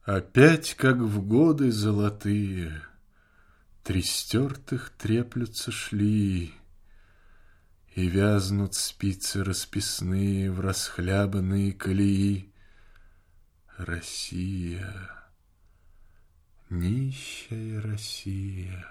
Опять, как в годы золотые, Три стертых треплются шли, И вязнут спицы расписные В расхлябанные колеи. Россия, нищая Россия,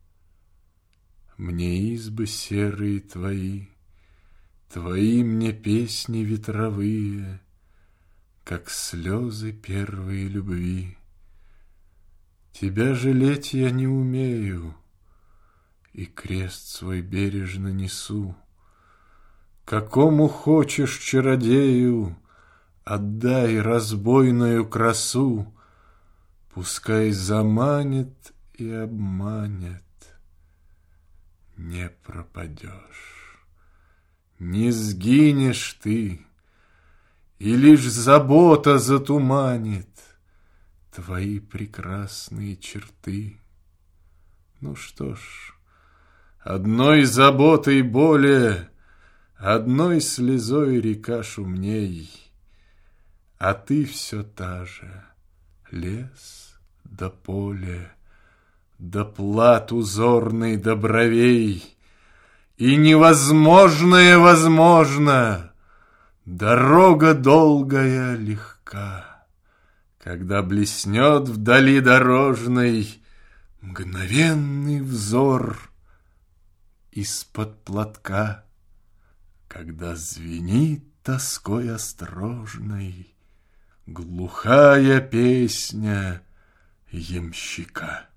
Мне избы серые твои, Твои мне песни ветровые, Как слезы первой любви. Тебя жалеть я не умею, И крест свой бережно несу. Какому хочешь чародею Отдай разбойную красу, Пускай заманит и обманет, Не пропадешь, не сгинешь ты, И лишь забота затуманит Твои прекрасные черты. Ну что ж, одной заботой более, Одной слезой река шумней, А ты все та же: лес да поле, Да плат узорный до бровей, И невозможное возможно, Дорога долгая легка, Когда блеснет вдали дорожной Мгновенный взор из-под платка, Когда звенит тоской осторожной Глухая песня ямщика.